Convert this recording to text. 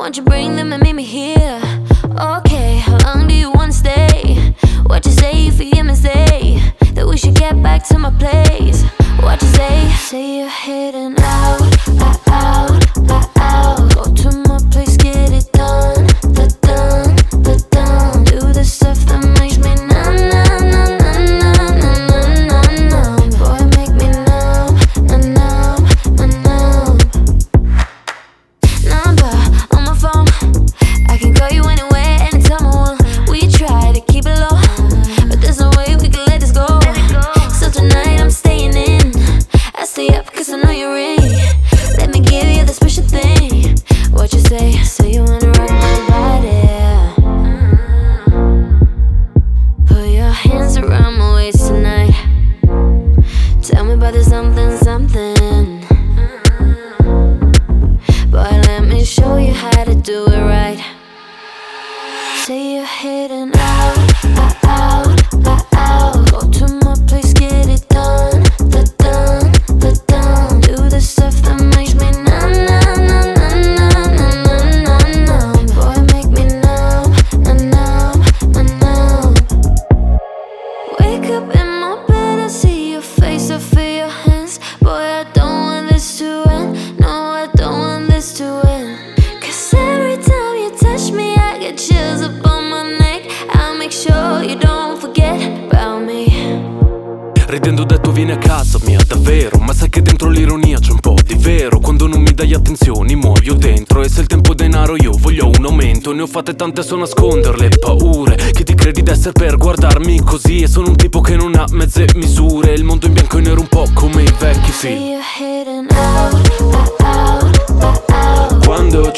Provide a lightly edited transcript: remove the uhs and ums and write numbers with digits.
Won't you bring them and meet me here? Okay, how long do you wanna stay? What you say if you hear me say that we should get back to my place? What you say? Say you're heading out, out, out, out. Go to my place, get it done, done, done. Do the stuff that makes me numb, numb, numb, numb, numb, numb, numb. Boy, make me numb, numb, numb. Number on my phone, I can call you anywhere, anytime I want. We try to keep it low, but there's no way we can let this go. So tonight I'm staying in. I stay up cause I know you're in. Let me give you the special thing. What you say? Say you wanna rock my body. Put your hands around my waist tonight. Tell me about the something, something. Boy, let me show you how to do it right. Say you're heading out, out, out, out. Go to my place, get it done, done, done. Do the stuff that makes me numb, numb, numb, numb, numb, numb. Boy, make me numb, numb, numb. Wake up in my bed, I see your face, I feel your hands. Boy, I don't want this to end. No, I don't want this to end. Cause every time you touch me, I get chills up on my neck. I'll make sure you don't forget about me. Ridendo ho detto vieni a casa mia, davvero. Ma sai che dentro l'ironia c'è un po' di vero. Quando non mi dai attenzioni muoio dentro. E se il tempo è denaro io voglio un aumento. Ne ho fatte tante so nascondere le paure. Che ti credi d'essere per guardarmi così. E sono un tipo che non ha mezze misure. Il mondo in bianco e nero un po' come i vecchi Say film. you're heading out, out, out, out. Quando